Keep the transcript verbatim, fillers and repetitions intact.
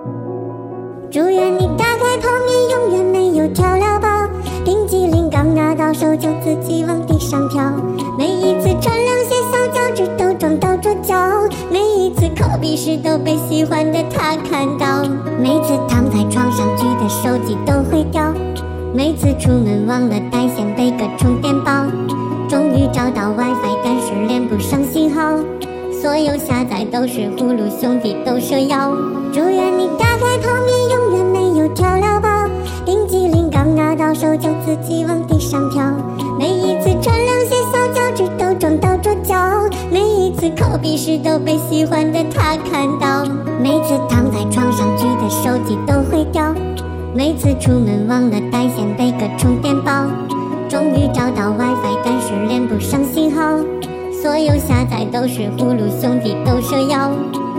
祝愿你打开泡面永远没有调料包，冰激凌刚拿到手就自己往地上跳，每一次穿凉鞋小脚趾都撞到桌角，每一次抠鼻屎都被喜欢的他看到，每次躺在床上举的手机都会掉，每次出门忘了带线背个充电宝，终于找到 WiFi 但是连不上信号，所有下载都是葫芦兄弟都蛇妖。祝愿你打开泡面永远没有调料包，冰激凌刚拿到手就自己往地上跳，每一次穿凉鞋小脚趾都撞到桌角，每一次抠鼻屎都被喜欢的他看到，每次躺在床上举的手机都会掉，每次出门忘了带线背个充电宝，终于找到 WiFi 但是连不上信号，所有下载都是葫芦兄弟都蛇妖。